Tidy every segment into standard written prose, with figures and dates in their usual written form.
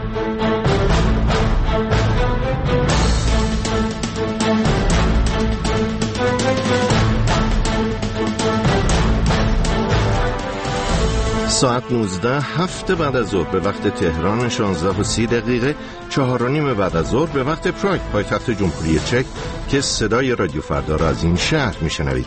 ساعت 19 7 بعد از ظهر به وقت تهران، 16:30 4:30 بعد از ظهر به وقت پراگ پایتخت جمهوری چک که صدای رادیو فردا را از این شهر میشنوید.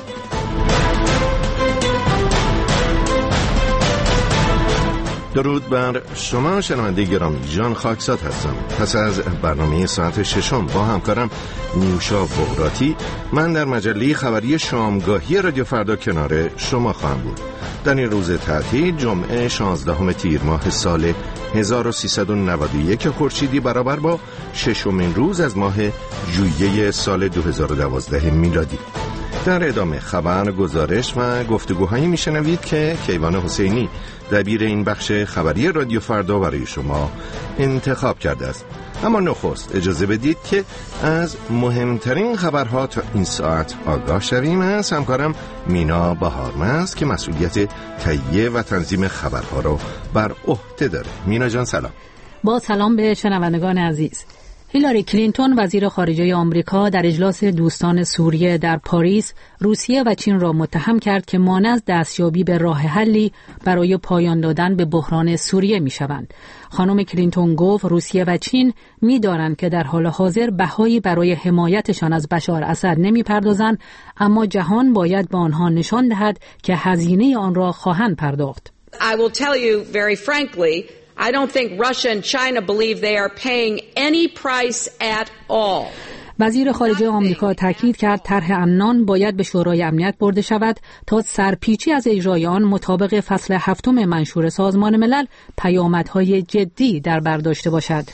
درود بر شما شنونده گرامی، جان خاکساد هستم. پس از برنامه ساعت 6 با همکارم نیوشا بغراتی من در مجله خبری شامگاهی رادیو فردا کنار شما خواهم بود. در این روز تعطیل جمعه 16 تیر ماه سال 1391 خورشیدی برابر با 6مین روز از ماه ژوئیه سال 2012 میلادی. در ادامه خبر، گزارش و گفتگوهایی میشنوید که کیوان حسینی دبیر این بخش خبری رادیو فردا برای شما انتخاب کرده است. اما نخست اجازه بدید که از مهمترین خبرها تا این ساعت آگاه شویم از همکارم مینا بهارمست که مسئولیت تهیه و تنظیم خبرها رو بر عهده داره. مینا جان سلام. با سلام به شنوندگان عزیز. هیلاری کلینتون وزیر خارجه آمریکا در اجلاس دوستان سوریه در پاریس روسیه و چین را متهم کرد که مانع از دستیابی به راه حلی برای پایان دادن به بحران سوریه می‌شوند. خانم کلینتون گفت روسیه و چین می‌دانند که در حال حاضر بهایی برای حمایتشان از بشار اسد نمی‌پردازند، اما جهان باید به آنها نشان دهد که هزینه آن را خواهند پرداخت. I will tell you very frankly, I don't think Russia and China believe they are paying any price at all. وزیر خارجه آمریکا تاکید کرد طرح امنان باید به شورای امنیت برده شود تا سرپیچی از اجرای آن مطابق فصل 7 منشور سازمان ملل پیامدهای جدی در بر داشته باشد.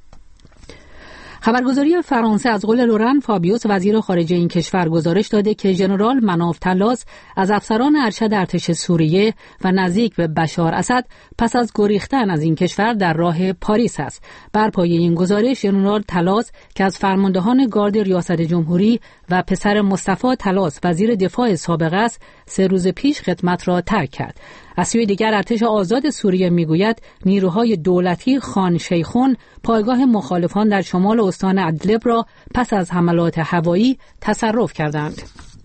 خبرگزاری فرانسه از قول لورن فابیوس وزیر خارجه این کشور گزارش داده که ژنرال مناف طلاس از افسران ارشد ارتش سوریه و نزدیک به بشار اسد پس از گریختن از این کشور در راه پاریس است. بر پایه این گزارش ژنرال طلاس که از فرماندهان گارد ریاست جمهوری و پسر مصطفی طلاس وزیر دفاع سابق است 3 روز پیش خدمت را ترک کرد. از سوی دیگر ارتش آزاد سوریه میگوید نیروهای دولتی خان شیخون پایگاه مخالفان در شمال استان ادلب را پس از حملات هوایی تصرف کردند.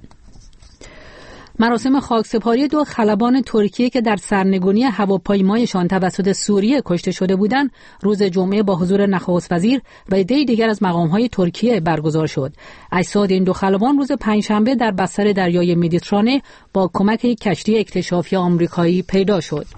مراسم خاکسپاری 2 خلبان ترکیه که در سرنگونی هواپیمایشان توسط سوریه کشته شده بودند روز جمعه با حضور نخست وزیر و عده دیگر از مقام‌های ترکیه برگزار شد. اجساد این 2 خلبان روز پنجشنبه در بستر دریای مدیترانه با کمک کشتی اکتشافی آمریکایی پیدا شد.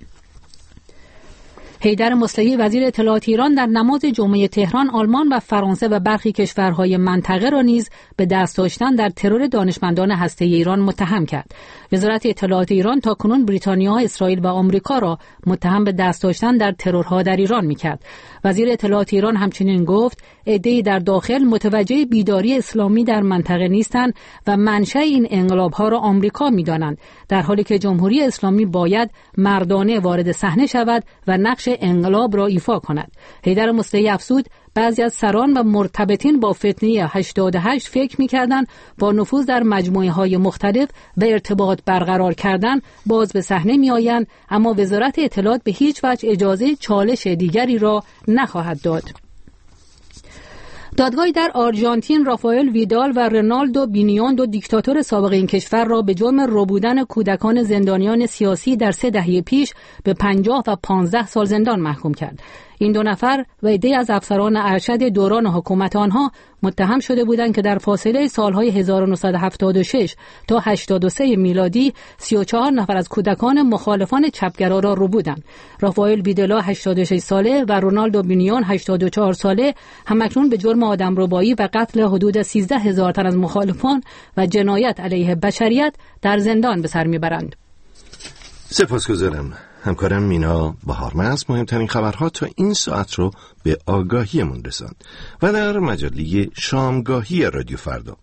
حیدر مصلحی وزیر اطلاعات ایران در نماز جمعه تهران آلمان و فرانسه و برخی کشورهای منطقه را نیز به دست داشتن در ترور دانشمندان هسته‌ای ایران متهم کرد. وزارت اطلاعات ایران تاکنون بریتانیا، اسرائیل و آمریکا را متهم به دست داشتن در ترورها در ایران می‌کرد. وزیر اطلاعات ایران همچنین گفت عده‌ای در داخل متوجه بیداری اسلامی در منطقه نیستند و منشأ این انقلاب‌ها را آمریکا می‌دانند، در حالی که جمهوری اسلامی باید مردانه وارد صحنه شود و نقش انقلاب را ایفا کند. حیدر مصلحی افزود بعضی از سران و مرتبطین با فتنه 88 فکر می‌کردند با نفوذ در مجموعه‌های مختلف و ارتباط برقرار کردن باز به صحنه می‌آیند، اما وزارت اطلاعات به هیچ وجه اجازه چالش دیگری را نخواهد داد. دادگاهی در آرژانتین رافائل ویدال و رنالدو بینیون 2 دیکتاتور سابق این کشور را به جرم ربودن کودکان زندانیان سیاسی در 3 دهه پیش به 50 و 15 سال زندان محکوم کرد. این 2 نفر و عده‌ای از افسران ارشد دوران حکومت آنها متهم شده بودند که در فاصله سالهای 1976 تا 83 میلادی 34 نفر از کودکان مخالفان چپگرا را ربودند. رافائل ویدالا 86 ساله و رونالدو بینیون 84 ساله همکنون به جرم آدمربایی و قتل حدود 13,000 تن از مخالفان و جنایت علیه بشریت در زندان به سر میبرند. سپاسگزارم. همکارم مینا بهارمست مهمترین خبرها تا این ساعت رو به آگاهیمون رساند و در مجله شامگاهی رادیو فردا.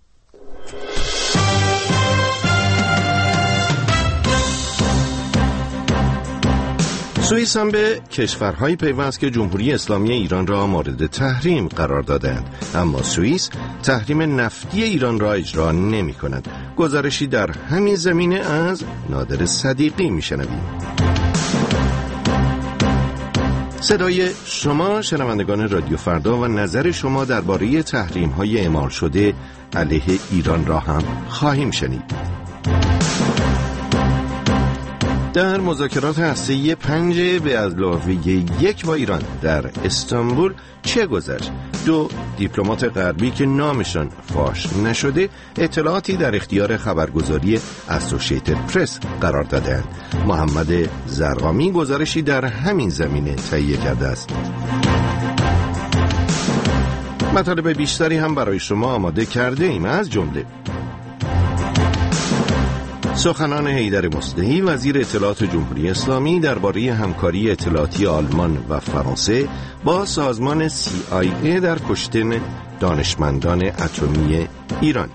سوئیس هم به کشورهای پیوست که جمهوری اسلامی ایران را مورد تحریم قرار دادند، اما سوئیس تحریم نفتی ایران را اجرا نمی کند. گزارشی در همین زمینه از نادر صدیقی می شنویم. صدای شما شنوندگان رادیو فردا و نظر شما درباره تحریم‌های اعمال شده علیه ایران را هم خواهیم شنید. در مذاکرات هسته‌ای 5 به علاوه 1 با ایران در استانبول چه گذشت؟ 2 دیپلمات غربی که نامشان فاش نشده اطلاعاتی در اختیار خبرگزاری اسوسییتد پرس قرار دادند. محمد زرقامی گزارشی در همین زمینه تهیه کرده است. مطالب بیشتری هم برای شما آماده کرده ایم، از جمله سخنان حیدر مصلحی وزیر اطلاعات جمهوری اسلامی درباره همکاری اطلاعاتی آلمان و فرانسه با سازمان CIA در کشتن دانشمندان اتمی ایران.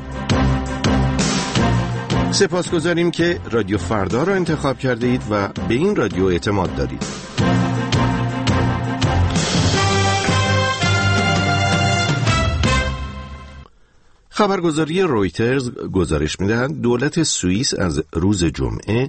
سپاسگزاریم که رادیو فردا را انتخاب کرده اید و به این رادیو اعتماد دارید. خبرگزاری رویترز گزارش می‌دهد دولت سوئیس از روز جمعه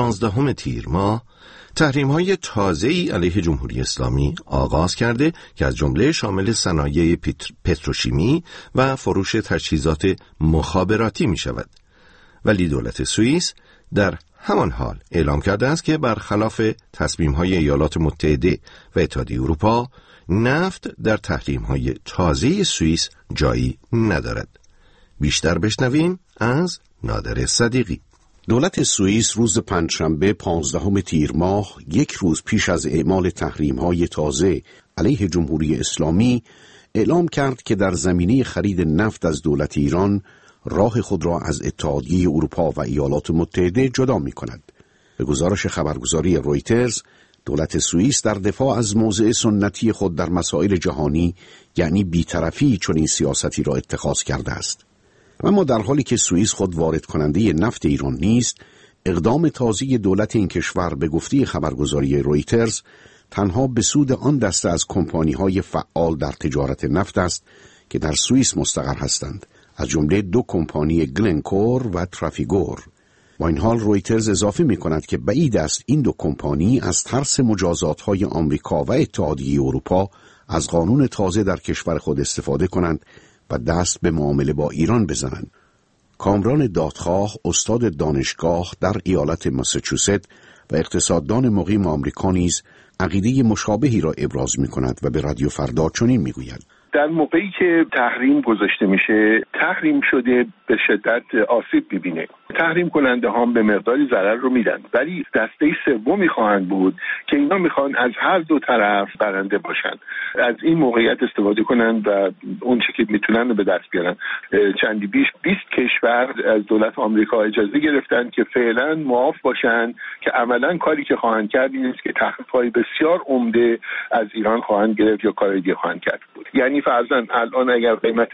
16 تیر ماه تحریم‌های تازه‌ای علیه جمهوری اسلامی آغاز کرده که از جمله شامل صنایع پتروشیمی و فروش تجهیزات مخابراتی می‌شود. ولی دولت سوئیس در همان حال اعلام کرده است که برخلاف تصمیم‌های ایالات متحده و اتحادیه اروپا، نفت در تحریم‌های تازه سوئیس جایی ندارد. بیشتر بشنویم از نادر صدیقی. دولت سوئیس روز پنجشنبه 15 تیر ماه، 1 روز پیش از اعمال تحریم‌های تازه علیه جمهوری اسلامی، اعلام کرد که در زمینه خرید نفت از دولت ایران راه خود را از اتحادیه اروپا و ایالات متحده جدا می‌کند. به گزارش خبرگزاری رویترز، دولت سوئیس در دفاع از موضع سنتی خود در مسائل جهانی، یعنی بی‌طرفی، چنین سیاستی را اتخاذ کرده است. اما در حالی که سوئیس خود وارد کننده نفت ایران نیست، اقدام تازه دولت این کشور به گفته خبرگزاری رویترز تنها به سود آن دسته از کمپانی‌های فعال در تجارت نفت است که در سوئیس مستقر هستند، از جمله 2 کمپانی گلنکور و ترافیگور. با این حال رویترز اضافه می‌کند که بعید است این 2 کمپانی از ترس مجازات‌های آمریکا و اتحادیه اروپا از قانون تازه در کشور خود استفاده کنند و دست به معامله با ایران بزنند. کامران دادخواه، استاد دانشگاه در ایالت ماساچوست و اقتصاددان مقیم آمریکا نیز عقیده مشابهی را ابراز می‌کند و به رادیو فردا چنین می‌گوید: در موقعی که تحریم گذاشته میشه، تحریم شده به شدت آسیب می‌بینه. تحریم کننده ها به مقداری ضرر رو میدن، ولی دسته سومی خواهند بود که اینا میخوان از هر 2 طرف برنده باشن، از این موقعیت استفاده کنن و اون چه که میتونن رو به دست بیارن. چندی بیش 20 کشور از دولت آمریکا اجازه گرفتن که فعلا معاف باشن که عملا کاری که خواهند کرد این است که تخفیف‌های بسیار عمده از ایران خواهند گرفت یا کار دیگه خواهند کرد. یعنی فرضاً الان اگر قیمت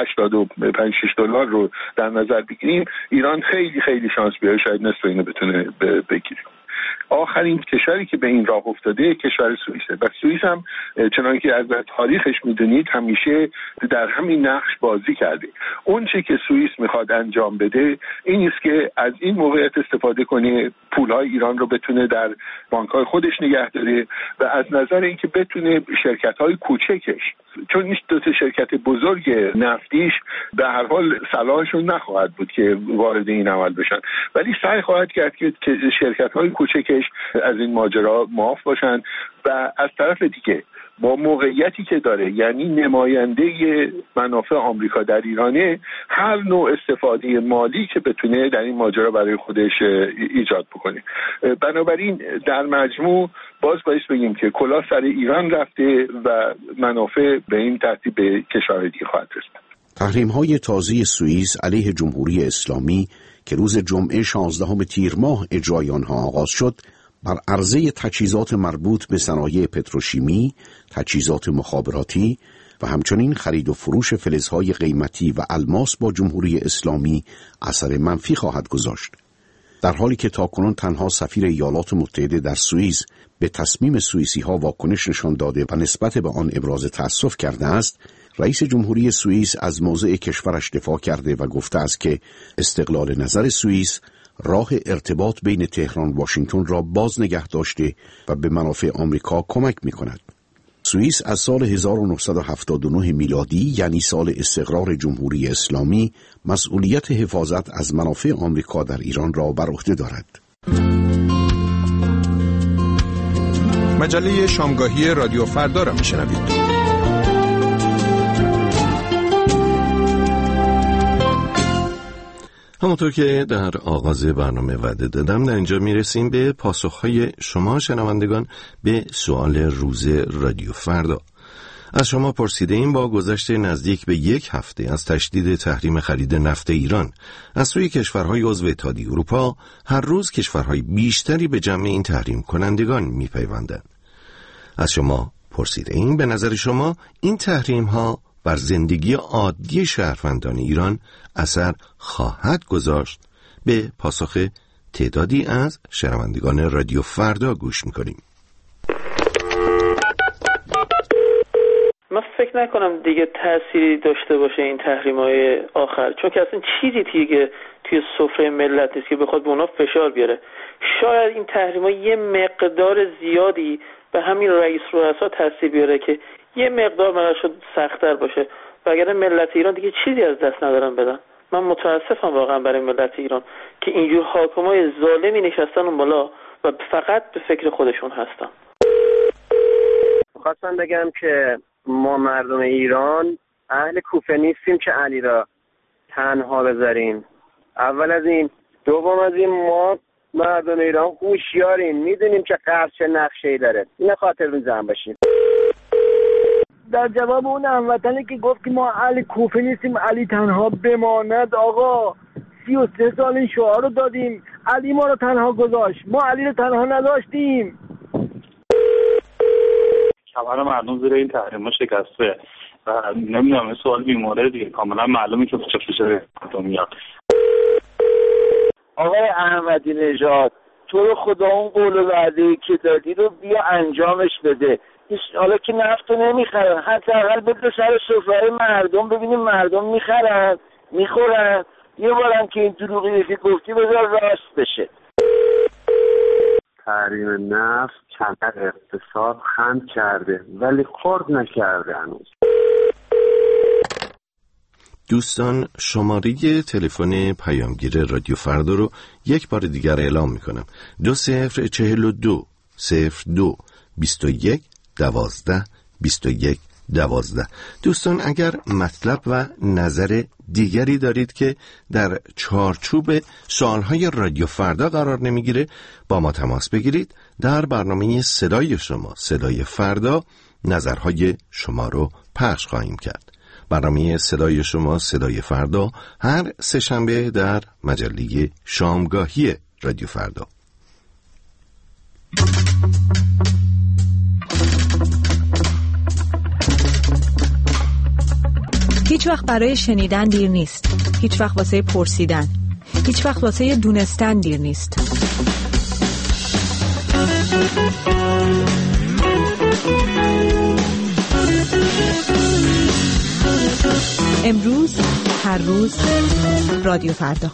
$85-6 رو در نظر بگیریم، ایران خیلی شانس بیاره شاید نصف اینو بتونه بگیره. آخرین کشوری که به این راه افتاده کشور سوئیسه و سوئیس هم چنانکه از تاریخش میدونید همیشه در همین نقش بازی کرده. اون چه که سوئیس میخواد انجام بده این است که از این موقعیت استفاده کنه، پولهای ایران رو بتونه در بانک‌های خودش نگه داره و از نظر اینکه بتونه شرکت‌های کوچکش، چون این 2 شرکت بزرگ نفتیش به هر حال صلاحشون نخواهد بود که وارد این عمل بشن، ولی سعی خواهد کرد که شرکت‌های کوچکش از این ماجرا معاف باشن و از طرف دیگه با موقعیتی که داره، یعنی نماینده منافع آمریکا در ایرانه، هر نوع استفاده مالی که بتونه در این ماجرا برای خودش ایجاد بکنه. بنابراین در مجموع باز باید بگیم که کلاه سر ایران رفته و منافع به این ترتیب به کشورهای دیگه خواهد رسید. تحریم‌های تازه سوئیس علیه جمهوری اسلامی که روز جمعه 16 تیر ماه اجرای آنها آغاز شد، بر عرضه تجهیزات مربوط به صنایع پتروشیمی، تجهیزات مخابراتی و همچنین خرید و فروش فلزهای قیمتی و الماس با جمهوری اسلامی اثر منفی خواهد گذاشت. در حالی که تاکنون تنها سفیر ایالات متحده در سوئیس به تصمیم سوئیسی‌ها واکنش نشان داده و نسبت به آن ابراز تأسف کرده است، رئیس جمهوری سوئیس از موضع کشورش دفاع کرده و گفته است که استقلال نظر سوئیس راه ارتباط بین تهران و واشنگتن را باز نگه داشته و به منافع آمریکا کمک می‌کند. سوئیس از سال 1979 میلادی، یعنی سال استقرار جمهوری اسلامی، مسئولیت حفاظت از منافع آمریکا در ایران را بر عهده دارد. مجله شامگاهی رادیو فردا را میشنوید. همونطور که در آغاز برنامه وعده دادم، در اینجا میرسیم به پاسخهای شما شنوندگان به سوال روز رادیو فردا. از شما پرسیده ایم با گذشت نزدیک به 1 هفته از تشدید تحریم خرید نفت ایران از سوی کشورهای عضو اتحادیه اروپا، هر روز کشورهای بیشتری به جمع این تحریم کنندگان میپیوندند. از شما پرسیده ایم به نظر شما این تحریم ها بر زندگی عادی شهروندان ایران اثر خواهد گذاشت؟ به پاسخ تعدادی از شنوندگان رادیو فردا گوش میکنیم. من فکر نکنم دیگه تأثیری داشته باشه این تحریم‌های آخر، چون که اصلا چیزی دیگه توی سفره ملت نیست که بخواد به اونا فشار بیاره. شاید این تحریم‌ها یه مقدار زیادی به همین رئیس رؤسا تاثیر بیاره که یه مقدار براشون سخت‌تر باشه، وگرنه ملت ایران دیگه چیزی از دست ندارن بدن. من متاسفم واقعا برای ملت ایران که اینجور حاکمای ظالمی نشستن اون بالا و فقط به فکر خودشون هستن. خواستم بگم که ما مردم ایران اهل کوفه نیستیم که علی را تنها بذاریم. اول از این، دوم از این، ما مردم ایران هوشیاریم، میدونیم که غرب چه نقشه‌ای داره. اینو خاطر می‌ذارم باشین. در جواب اون هموطنی که گفت که ما اهل کوفه نیستیم، علی تنها بماند، آقا 33 سال این شعار رو دادیم، علی ما رو تنها گذاشت، ما علی رو تنها نداشتیم. کمر مردم زیر این تحریم‌ها شکسته و نمیدونم این سوال بیماره دیگه، کاملا معلومه که چه فشاری میاد. آقای احمدی نژاد، تو رو خدا اون قول و وعده‌ای که دادی رو بیا انجامش بده. حالا که نفت رو نمیخرن، حداقل بده سر سفره مردم، ببینیم مردم میخرن میخورن. یه بارم که این دروغی که گفتی بذار راست بشه. تحریم نفت کمر اقتصاد خند کرده ولی خرد نکرده هنوز. دوستان، شماره تلفن پیامگیر رادیو فردا رو یک بار دیگر اعلام میکنم: 2042 02 21 12 21 12. دوستان، اگر مطلب و نظر دیگری دارید که در چارچوب سوالهای رادیو فردا قرار نمیگیره، با ما تماس بگیرید. در برنامه صدای شما، صدای فردا، نظرهای شما رو پخش خواهیم کرد. برنامه صدای شما، صدای فردا، هر سه‌شنبه در مجله شامگاهی رادیو فردا. هیچ وقت برای شنیدن دیر نیست. هیچ وقت واسه پرسیدن. هیچ وقت واسه دونستن دیر نیست. امروز، هر روز، رادیو فردا.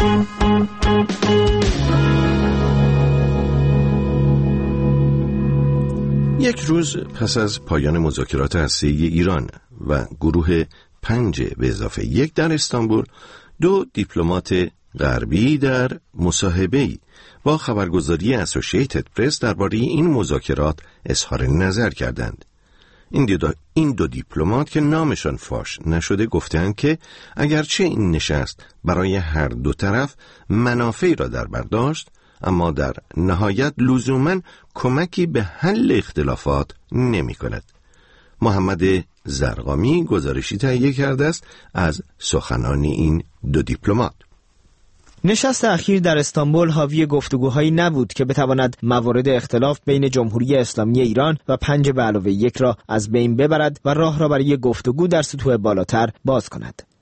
یک روز پس از پایان مذاکرات هسته‌ای ایران و گروه 5 به اضافه 1 در استانبول، 2 دیپلمات غربی در مصاحبه‌ای با خبرگزاری اسوسییتد پرس درباره این مذاکرات اظهار نظر کردند. این دو دیپلمات که نامشان فاش نشده گفتند که اگرچه این نشست برای هر دو طرف منافعی را در بر داشت، اما در نهایت لزوماً کمکی به حل اختلافات نمی کند. محمد زرقامی گزارشی تهیه کرده است از سخنان این 2 دیپلمات. نشست اخیر در استانبول حاوی گفتگوهایی نبود که بتواند موارد اختلاف بین جمهوری اسلامی ایران و 5 به علاوه 1 را از بین ببرد و راه را برای گفتگو در سطوح بالاتر باز کند.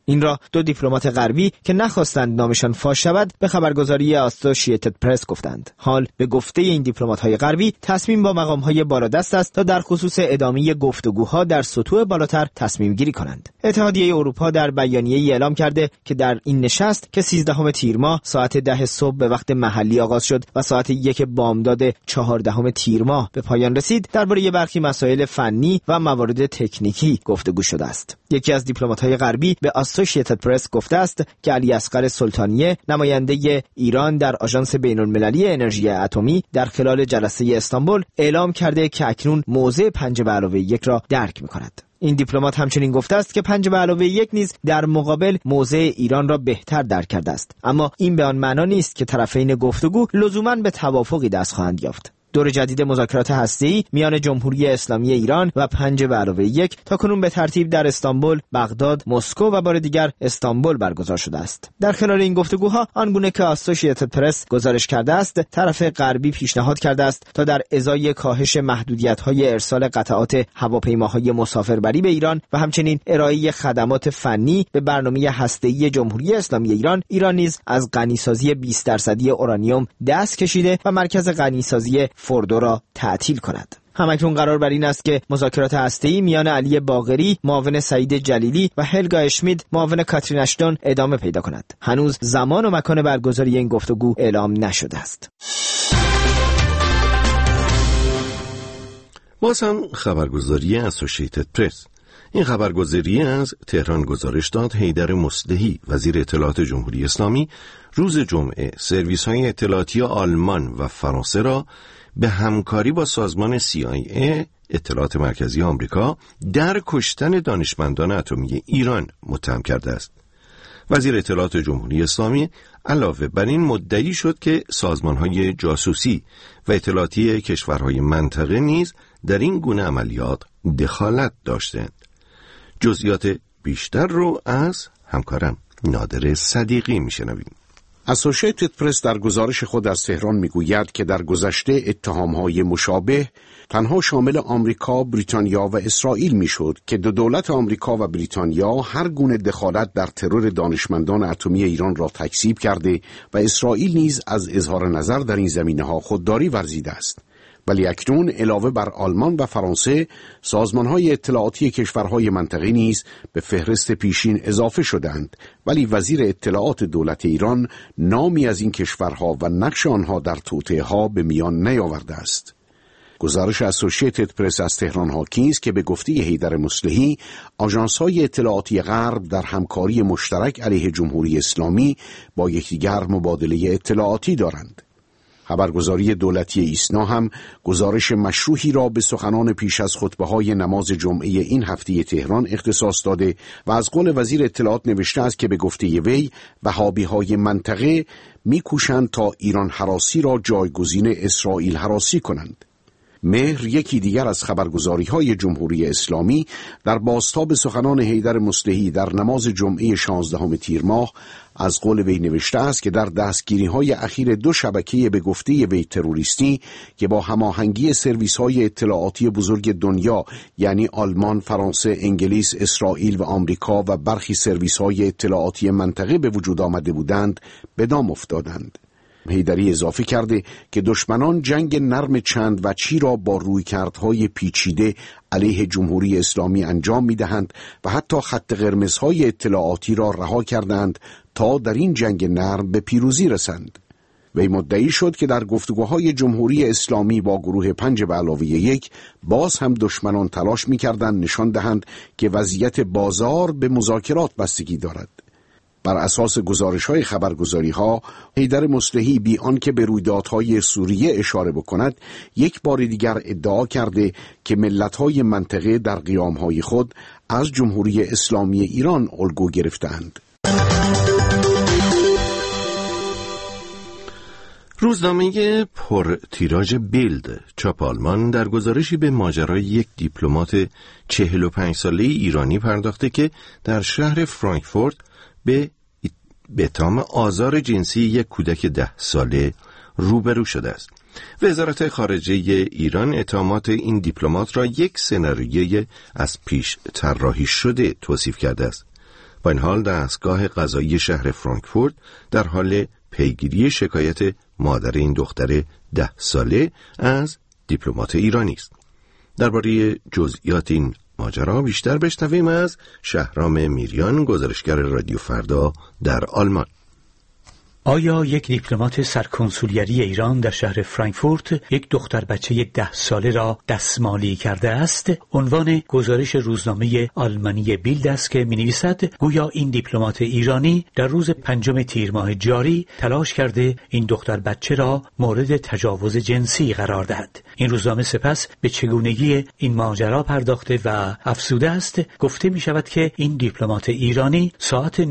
این را دو دیپلمات غربی که نخواستند نامشان فاش شود به خبرگزاری آسوشییتد پرس گفتند. حال به گفته این دیپلمات‌های غربی تصمیم با مقام‌های بالادست است تا در خصوص ادامه گفتگوها در سطوح بالاتر تصمیم گیری کنند. اتحادیه اروپا در بیانیه‌ای اعلام کرده که در این نشست که 13 تیر ماه ساعت 10 صبح به وقت محلی آغاز شد و ساعت 1 بامداد 14 تیر ماه به پایان رسید، درباره برخی مسائل فنی و موارد تکنیکی گفتگو شده است. یکی از دیپلمات‌های غربی به آسوشییتد پرس گفته است که علی اصغر سلطانیه، نماینده ایران در آژانس بین‌المللی انرژی اتمی، در خلال جلسه استانبول اعلام کرده که اکنون موضع 5+1 را درک می‌کند. این دیپلمات همچنین گفته است که 5+1 نیز در مقابل موضع ایران را بهتر درک کرده است، اما این به آن معنا نیست که طرفین گفتگو لزوماً به توافقی دست خواهند یافت. دور جدید مذاکرات هسته‌ای میان جمهوری اسلامی ایران و 5+1 تاکنون به ترتیب در استانبول، بغداد، مسکو و بار دیگر استانبول برگزار شده است. در خلال این گفتگوها آنگونه که آسوشییتد پرس گزارش کرده است، طرف غربی پیشنهاد کرده است تا در ازای کاهش محدودیت‌های ارسال قطعات هواپیماهای مسافربری به ایران و همچنین ارائه خدمات فنی به برنامه هسته‌ای جمهوری اسلامی ایران نیز از غنیسازی 20% اورانیوم دست کشیده و مرکز غنیسازی فوردو را تعطیل کند. همکنون قرار بر این است که مذاکرات هسته‌ای میان علی باقری، معاون سعید جلیلی و هلگا اشمید، معاون کاترین اشتون ادامه پیدا کند. هنوز زمان و مکان برگزاری این گفتگو اعلام نشده است. باز هم خبرگزاری اسوشییتد پرس. این خبرگزاری از تهران گزارش داد حیدر مصلحی، وزیر اطلاعات جمهوری اسلامی، روز جمعه سرویس‌های اطلاعاتی آلمان و فرانسه را به همکاری با سازمان CIA، اطلاعات مرکزی آمریکا، در کشتن دانشمندان اتمی ایران متهم کرده است. وزیر اطلاعات جمهوری اسلامی علاوه بر این مدعی شد که سازمان‌های جاسوسی و اطلاعاتی کشورهای منطقه نیز در این گونه عملیات دخالت داشتند. جزئیات بیشتر رو از همکارم نادر صدیقی میشنویم. اسوشییتد پرس در گزارش خود از تهران میگوید که در گذشته اتهام‌های مشابه تنها شامل آمریکا، بریتانیا و اسرائیل میشد که دو دولت آمریکا و بریتانیا هر گونه دخالت در ترور دانشمندان اتمی ایران را تکذیب کرده و اسرائیل نیز از اظهار نظر در این زمینه‌ها خودداری ورزیده است. ولی اکنون علاوه بر آلمان و فرانسه، سازمان‌های اطلاعاتی کشورهای منطقه نیز به فهرست پیشین اضافه شدند، ولی وزیر اطلاعات دولت ایران نامی از این کشورها و نقش آنها در توطئه‌ها به میان نیاورده است. گزارش اسوشییتد پرس از تهران حاکی است که به گفته حیدر مصلحی، آژانس‌های اطلاعاتی غرب در همکاری مشترک علیه جمهوری اسلامی با یکدیگر مبادله اطلاعاتی دارند. خبرگزاری دولتی ایسنا هم گزارش مشروحی را به سخنان پیش از خطبه‌های نماز جمعه این هفته تهران اختصاص داده و از قول وزیر اطلاعات نوشته است که به گفته وی وهابی‌های منطقه می‌کوشند تا ایران هراسی را جایگزین اسرائیل هراسی کنند. مهر، یکی دیگر از خبرگزاری‌های جمهوری اسلامی، در بازتاب سخنان حیدر مصلحی در نماز جمعه 16 تیر ماه از قول وی نوشته است که در دستگیری‌های اخیر دو شبکه به گفته وی تروریستی که با هماهنگی سرویس‌های اطلاعاتی بزرگ دنیا یعنی آلمان، فرانسه، انگلیس، اسرائیل و آمریکا و برخی سرویس‌های اطلاعاتی منطقه به وجود آمده بودند، به دام افتادند. حیدری اضافه کرده که دشمنان جنگ نرم چند وجهی را با رویکردهای پیچیده علیه جمهوری اسلامی انجام می‌دهند و حتی خط قرمزهای اطلاعاتی را رها کردند تا در این جنگ نرم به پیروزی رسند. وی مدعی شد که در گفتگوهای جمهوری اسلامی با گروه 5+1 باز هم دشمنان تلاش می‌کردند نشان دهند که وضعیت بازار به مذاکرات بستگی دارد. بر اساس گزارش‌های خبرگزاری‌ها، حیدر مصلحی بی آنکه به رویدادهای سوریه اشاره بکند، یک بار دیگر ادعا کرده که ملت‌های منطقه در قیام‌های خود از جمهوری اسلامی ایران الگو گرفتند. روزنامه پر تیراژ بیلد چاپ آلمان در گزارشی به ماجرای یک دیپلمات 45 ساله ایرانی پرداخته که در شهر فرانکفورت به اتهام آزار جنسی یک کودک 10 ساله روبرو شده است. وزارت خارجه ایران اتهامات این دیپلمات را یک سناریوی از پیش طراحی شده توصیف کرده است. با این حال دستگاه قضایی شهر فرانکفورت در حال پیگیری شکایت مادر این دختر 10 ساله از دیپلمات ایرانی است. درباره جزئیات این ماجرا بیشتر بشنویم از شهرام میریان، گزارشگر رادیو فردا در آلمان. آیا یک دیپلمات سرکنسولیری ایران در شهر فرانکفورت یک دختر بچه 10 ساله را دستمالی کرده است؟ عنوان گزارش روزنامه آلمانی بیلد است که می‌نویسد گویا این دیپلمات ایرانی در روز 5 تیر ماه جاری تلاش کرده این دختر بچه را مورد تجاوز جنسی قرار دهد. این روزنامه سپس به چگونگی این ماجرا پرداخته و افزوده است گفته می‌شود که این دیپلمات ایرانی ساعت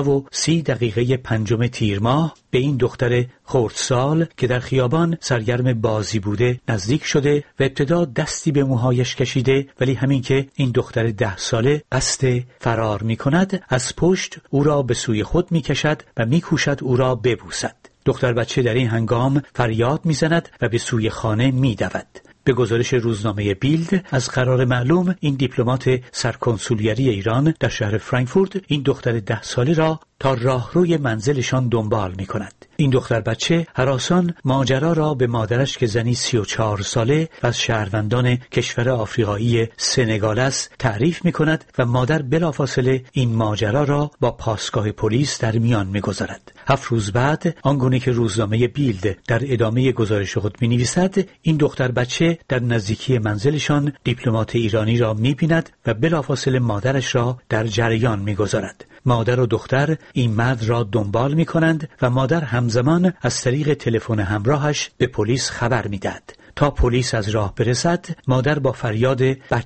19:30 5 تیر ماه به این دختر خردسال که در خیابان سرگرم بازی بوده نزدیک شده و ابتدا دستی به موهایش کشیده، ولی همین که این دختر 10 ساله قصد فرار می کند از پشت او را به سوی خود می کشد و می کوشد او را ببوسد. دختر بچه در این هنگام فریاد می زند و به سوی خانه می دود. به گزارش روزنامه بیلد از قرار معلوم این دیپلمات سرکنسولیری ایران در شهر فرانکفورت این دختر 10 ساله را تا راهروی منزلشان دنبال می کند. این دختر بچه هراسان ماجرا را به مادرش که زنی 34 ساله و از شهروندان کشور آفریقایی سنگال است تعریف می کند و مادر بلافاصله این ماجرا را با پاسگاه پلیس در میان می گذارد. 7 روز بعد آنگونه که روزنامه بیلد در ادامه گزارش خود می نویسد این دختر بچه در نزدیکی منزلشان دیپلمات ایرانی را می بیند و بلافاصله مادرش را در جریان می گذارد. مادر و دختر این مرد را دنبال می کنند و مادر همزمان از طریق تلفن همراهش به پلیس خبر می دهد. تا پلیس از راه برسد مادر با فریاد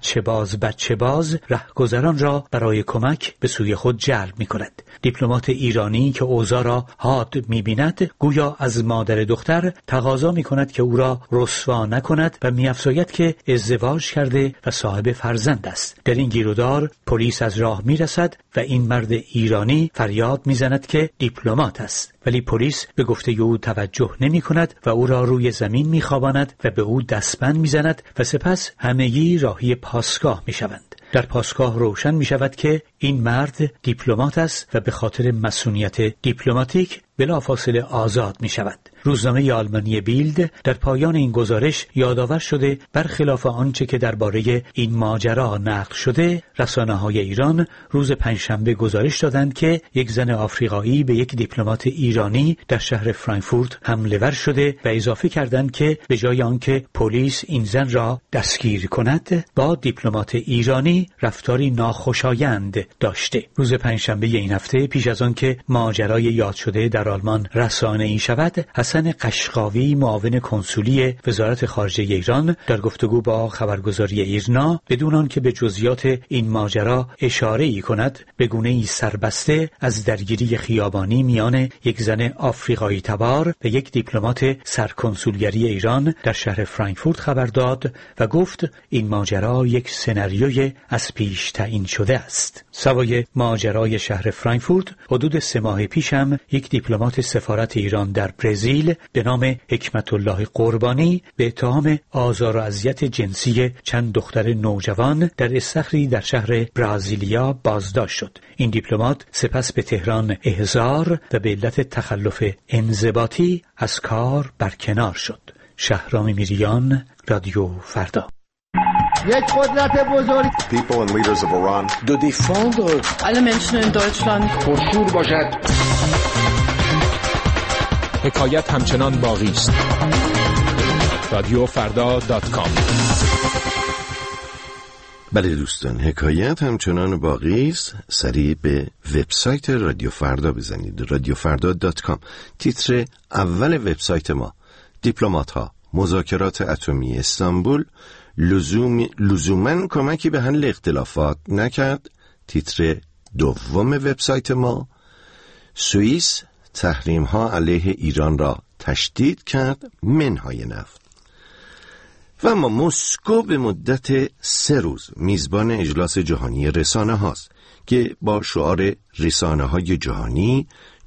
بچه باز رهگذران را برای کمک به سوی خود جلب می کند. دیپلمات ایرانی که اوضاع را حاد می بیند گویا از مادر دختر تقاضا می کند که او را رسوا نکند و می افزاید که ازدواج کرده و صاحب فرزند است. در این گیرودار پلیس از راه می رسد و این مرد ایرانی فریاد می زند که دیپلمات است، ولی پلیس به گفته او توجه نمی کند و او را روی زمین می خواباند و به او دستبند می زند و سپس همگی راهی پاسگاه می شوند. در پاسگاه روشن می شود که این مرد دیپلمات است و به خاطر مسئولیت دیپلماتیک بلافاصله آزاد می شود. روزنامه آلمانی بیلد در پایان این گزارش یادآور شده برخلاف آنچه که درباره این ماجرا نقل شده، رسانه‌های ایران روز پنجشنبه گزارش دادند که یک زن آفریقایی به یک دیپلمات ایرانی در شهر فرانکفورت حمله ور شده و اضافه کردند که به جای آنکه پلیس این زن را دستگیر کند با دیپلمات ایرانی رفتاری ناخوشایند داشته. روز پنجشنبه این هفته پیش از آنکه ماجرای یاد شده در آلمان رسانه‌ای شود، حسن قشقاوی معاون کنسولی وزارت خارجه ایران در گفتگو با خبرگزاری ایرنا بدون آنکه به جزئیات این ماجرا اشاره‌ای کند به گونه‌ای سربسته از درگیری خیابانی میان یک زن آفریقایی تبار و یک دیپلمات سرکنسولیری ایران در شهر فرانکفورت خبر داد و گفت این ماجرا یک سناریوی از پیش تعیین شده است. سوای ماجرای شهر فرانکفورت حدود 3 ماه پیش هم یک دیپلمات سفارت ایران در برزیل به نام حکمت الله قربانی به اتهام آزار و اذیت جنسی چند دختر نوجوان در استخری در شهر برازیلیا بازداشت شد. این دیپلمات سپس به تهران احضار و به علت تخلف انضباطی از کار برکنار شد. شهرام میریان، رادیو فردا. یک قدرت بزرگ. People and leaders of Iran. De défendre alle Menschen in Deutschland. پرشور باشد. حکایت همچنان باقی است. رادیوفردا.com. بله دوستان، حکایت همچنان باقی است. سریع به وبسایت رادیو فردا بزنید. رادیوفردا.com. تیتر اول وبسایت ما: دیپلمات ها مذاکرات اتمی استانبول لزوماً کمکی به حل اختلافات نکرد. تیتر دوم وبسایت ما: سوئیس تحریم ها علیه ایران را تشدید کرد منهای نفت. و اما مسکو به مدت 3 روز میزبان اجلاس جهانی رسانه هاست که با شعار رسانه های جهانی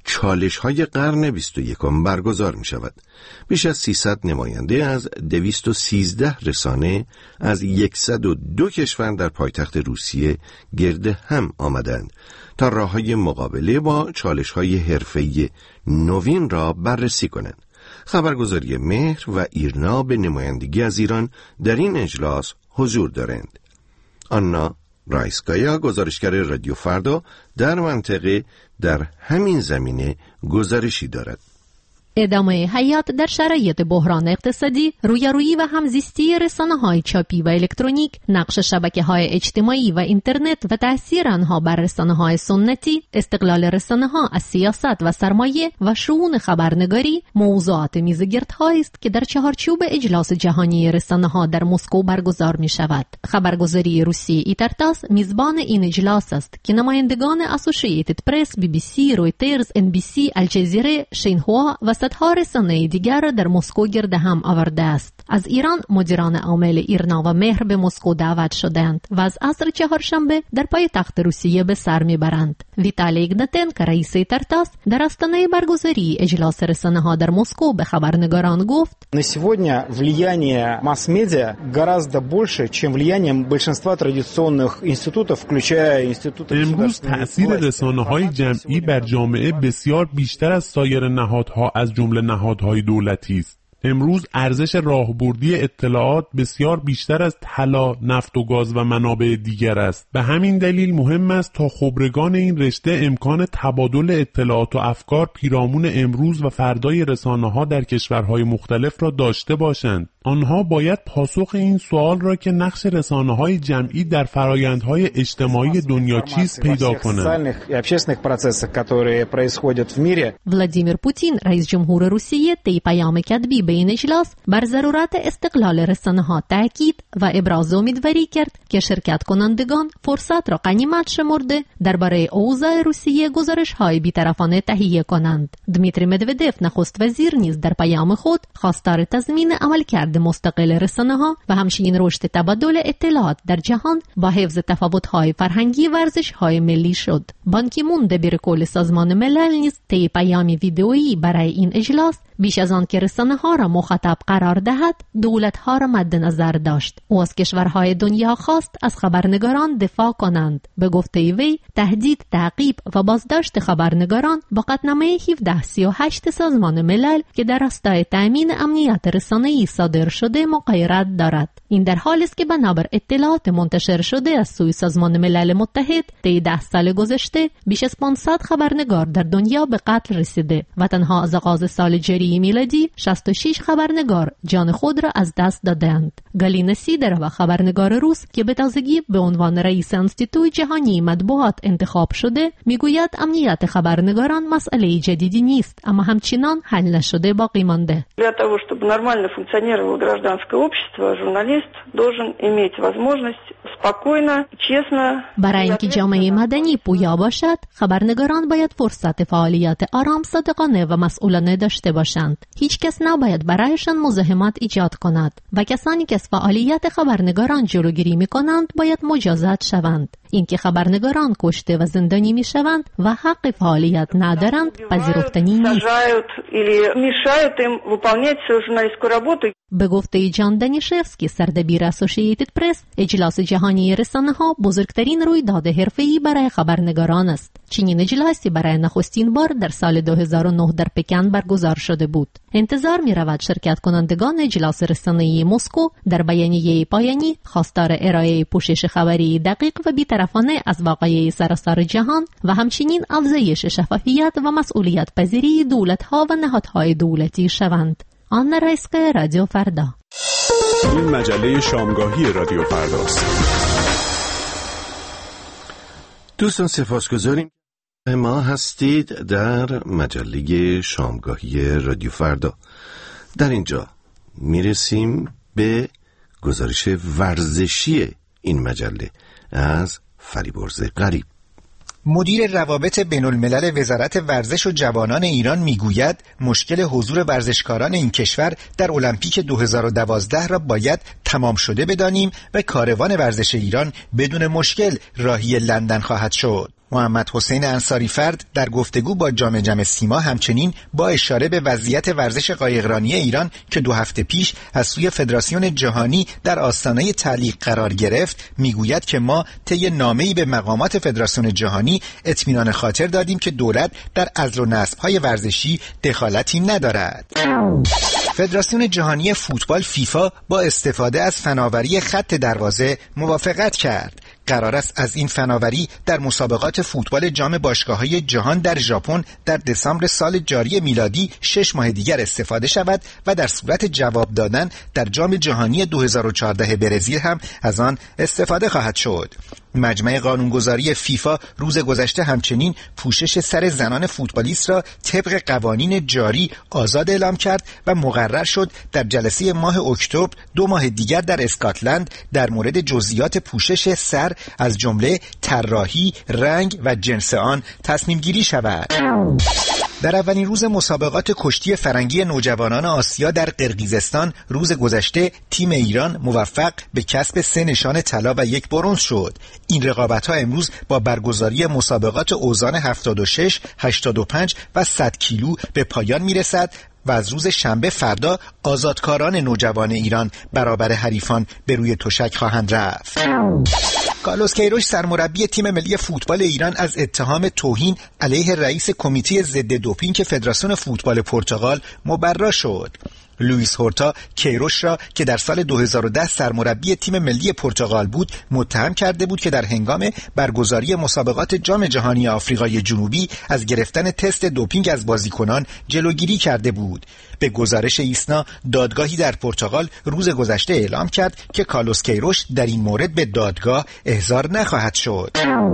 چالش‌های قرن 21 برگزار می‌شود. بیش از 300 نماینده از 213 رسانه از 102 کشور در پایتخت روسیه گرد هم آمدند تا راه‌های مقابله با چالش‌های حرفه‌ای نوین را بررسی کنند. خبرگزاری مهر و ایرنا به نمایندگی از ایران در این اجلاس حضور دارند. آنا رایسکایا، گزارشگر رادیو فردا در منطقه، در همین زمینه گزارشی دارد. ادامه حیات در شرایط بحران اقتصادی، رویارویی و همزیستی رسانه‌های چاپی و الکترونیک، نقش شبکه‌های اجتماعی و اینترنت و تأثیر آنها بر رسانه‌های سنتی، استقلال رسانه‌ها از سیاست و سرمایه و شؤون خبرنگاری موضوعات میزگردهایی است که در چهارچوب اجلاس جهانی رسانه‌ها در مسکو برگزار می‌شود. خبرگزاری روسی ایترتاس میزبان این اجلاس است که نمایندگان اسوسییتد پرس، BBC، رویترز، NBC، الجزیره، شینهوا و صدها رسانه دیگر را در مسکو گرد هم آورده است. از ایران مدیران عامل ایرنا و مهر به مسکو دعوت شدند و از عصر چهارشنبه در پایتخت روسیه به سر میبرند. ویتالی ایگناتنکو، رئیس ایترتاس، در آستانه برگزاری اجلاس رسانه‌ها در مسکو به خبرنگاران گفت: На сегодня влияние масс-медиа гораздо больше, чем влияние большинства традиционных институтов, включая институты. امروز تأثیر رسانه‌های جمعی بر جامعه بسیار بیشتر از سایر نهادها از جمله نهادهای دولتی است. امروز ارزش راهبردی اطلاعات بسیار بیشتر از طلا، نفت و گاز و منابع دیگر است. به همین دلیل مهم است تا خبرگان این رشته امکان تبادل اطلاعات و افکار پیرامون امروز و فردای رسانه‌ها در کشورهای مختلف را داشته باشند. آنها باید پاسخ این سوال را که نقش رسانه‌های جمعی در فرآیندهای اجتماعی دنیا چیست پیدا کنند. ولادیمیر پوتین، رئیس جمهور روسیه، طی پیام کتبی به این اجلاس بر ضرورت استقلال رسانه‌ها تاکید و ابراز امیدواری کرد که شرکت کنندگان فرصت را غنیمت شمرده درباره اوضاع روسیه گزارش‌های بی‌طرفانه تهیه کنند. دمیتری مدودف، نخست وزیر، نیز در پیام خود خواستار تضمین عملکرد مستقل رسانه‌ها و همچنین رشد تبادل اطلاعات در جهان با حفظ تفاوت‌های فرهنگی و ارزش‌های ملی شد. بان کی مون، دبیر کل سازمان ملل، نیز طی پیامی ویدئویی برای این اجلاس بیش از آن که رسانه‌ها را مخاطب قرار دهد، دولت‌ها را مد نظر داشت. او از کشورهای دنیا خواست از خبرنگاران دفاع کنند. به گفته وی، تهدید، تعقیب و بازداشت خبرنگاران با قطعنامه 1738 سازمان ملل که در راستای تأمین امنیت رسانه‌ای صادر شده مغایرت دارد. این در حالی است که بنابر اطلاعات منتشر شده از سوی سازمان ملل متحد، طی 10 سال گذشته بیش از 500 خبرنگار در دنیا به قتل رسیده و تنها از آغاز سال جاری میلادی 66 خبرنگار جان خود را از دست دادند. گالینا سیدرова، خبرنگار روس که به تازگی به عنوان رئیس انستیتوی جهانی مطبوعات انتخاب شده، میگوید امنیت خبرنگاران مسئله جدیدی نیست، اما همچنان حل نشده باقی مانده. Для того, чтобы нормально функционировало гражданское общество, журналист должен иметь возможность спокойно, честно. برای اینکه جامعه مدنی پویا باشد، خبرنگاران باید فرصت فعالیت آرام، صادقانه و مسئولانه داشته باشند. هیچ کس نباید برایشان مزاحمت ایجاد کند و کسانی که از فعالیت خبرنگاران جلوگیری می‌کنند باید مجازات شوند. اینکه خبرنگاران کشته و زندانی می‌شوند و حق فعالیت ندارند پذیرفتنی نیست. به گفته جان دانیشفسکی، سردبیر اسوسییتد پرس، اجلاس جهانی رسانه‌ها بزرگترین رویداد حرفه‌ای برای خبرنگاران است. چنین اجلاسی برای نخستین بار در سال 2009 در پکن برگزار شده بود. انتظار می‌رود شرکت کنندگان اجلاس رسانه‌ای مسکو در بیانیه پایانی خواستار ارائه پوشش خبری دقیق و بی‌طرفانه از واقعه سراسر جهان و همچنین افزایش شفافیت و مسئولیت پذیری دولت‌ها و نهادهای دولتی شوند. آنا رایسکایا، رادیو فردا. این مجله شامگاهی رادیو فرداست. دوستان سپاسگزاریم ما هستید در مجله شامگاهی رادیو فردا. در اینجا میرسیم به گزارش ورزشی این مجله از فریبرز غریب. مدیر روابط بین الملل وزارت ورزش و جوانان ایران میگوید مشکل حضور ورزشکاران این کشور در المپیک 2012 را باید تمام شده بدانیم و کاروان ورزش ایران بدون مشکل راهی لندن خواهد شد. محمد حسین انصاری فرد در گفتگو با جام سیما همچنین با اشاره به وضعیت ورزش قایقرانی ایران که 2 هفته پیش از سوی فدراسیون جهانی در آستانه تعلیق قرار گرفت میگوید که ما طی نامه‌ای به مقامات فدراسیون جهانی اطمینان خاطر دادیم که دولت در عزل و نصب‌های ورزشی دخالتی ندارد. فدراسیون جهانی فوتبال فیفا با استفاده از فناوری خط دروازه موافقت کرد. قرار است از این فناوری در مسابقات فوتبال جام باشگاه‌های جهان در ژاپن در دسامبر سال جاری میلادی 6 ماه دیگر استفاده شود و در صورت جواب دادن در جام جهانی 2014 برزیل هم از آن استفاده خواهد شد. مجمع قانونگذاری فیفا روز گذشته همچنین پوشش سر زنان فوتبالیست را طبق قوانین جاری آزاد اعلام کرد و مقرر شد در جلسه ماه اکتبر 2 ماه دیگر در اسکاتلند در مورد جزئیات پوشش سر از جمله طراحی، رنگ و جنس آن تصمیم گیری شود. در اولین روز مسابقات کشتی فرنگی نوجوانان آسیا در قرقیزستان روز گذشته تیم ایران موفق به کسب 3 نشان طلا و 1 برنز شد. این رقابت‌ها امروز با برگزاری مسابقات اوزان 76، 85 و 100 کیلو به پایان میرسد و از روز شنبه فردا آزادکاران نوجوان ایران برابر حریفان به روی تشک خواهند رفت. کارلوس کیروش سرمربی تیم ملی فوتبال ایران از اتهام توهین علیه رئیس کمیته ضد دوپینگ فدراسیون فوتبال پرتغال مبرا شد. لوئیس هورتا کیروش را که در سال 2010 سرمربی تیم ملی پرتغال بود متهم کرده بود که در هنگام برگزاری مسابقات جام جهانی آفریقای جنوبی از گرفتن تست دوپینگ از بازیکنان جلوگیری کرده بود. به گزارش ایسنا دادگاهی در پرتغال روز گذشته اعلام کرد که کارلوس کیروش در این مورد به دادگاه احضار نخواهد شد.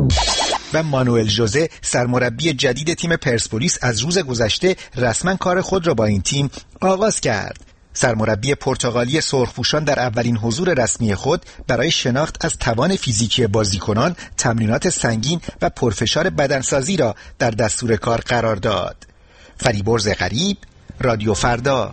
و مانوئل ژوزه سرمربی جدید تیم پرسپولیس از روز گذشته رسما کار خود را با این تیم آغاز کرد. سرمربی پرتغالی سرخپوشان در اولین حضور رسمی خود برای شناخت از توان فیزیکی بازیکنان تمرینات سنگین و پرفشار بدنسازی را در دستور کار قرار داد. فریبرز غریب، رادیو فردا.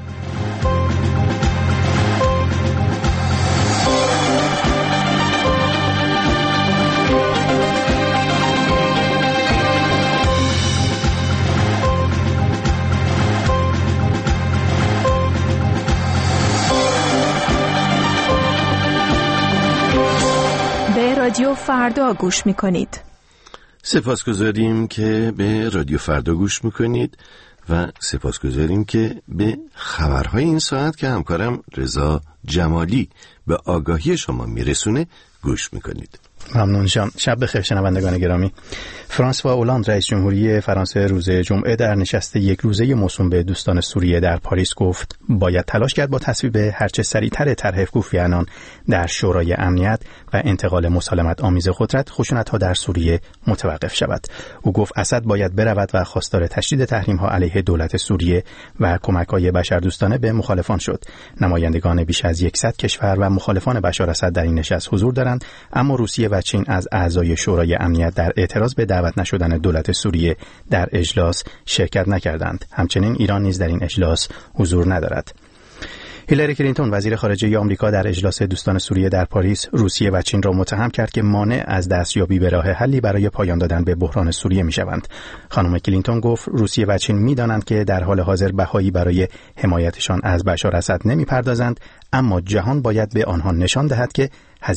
رادیو فردا گوش میکنید. سپاسگزاریم که به رادیو فردا گوش میکنید و سپاسگزاریم که به خبرهای این ساعت که همکارم رضا جمالی به آگاهی شما میرسونه گوش میکنید. ممنون جان. شب بخیر شنوندگان گرامی. فرانسوا اولند رئیس جمهوری فرانسه روز جمعه در نشست 1 روزه موسوم به دوستان سوریه در پاریس گفت باید تلاش کرد با تصویب هرچه سریعتر طرح کوفی عنان در شورای امنیت و انتقال مسالمت آمیز قدرت خشونت‌ها در سوریه متوقف شود. او گفت اسد باید برود و خواستار تشدید تحریم‌ها علیه دولت سوریه و کمک‌های بشردوستانه به مخالفان شد. نمایندگان بیش از 100 کشور و مخالفان بشار اسد در این نشست حضور دارند، اما روسیه و چین از اعضای شورای امنیت در اعتراض به دعوت نشدن دولت سوریه در اجلاس شرکت نکردند. همچنین ایران نیز در این اجلاس حضور ندارد. هیلاری کلینتون وزیر خارجه آمریکا در اجلاس دوستان سوریه در پاریس روسیه و چین را متهم کرد که مانع از دستیابی به راه حلی برای پایان دادن به بحران سوریه می‌شوند. خانم کلینتون گفت روسیه و چین می‌دانند که در حال حاضر بهایی برای حمایتشان از بشار اسد نمی‌پردازند، اما جهان باید به آنها نشان دهد که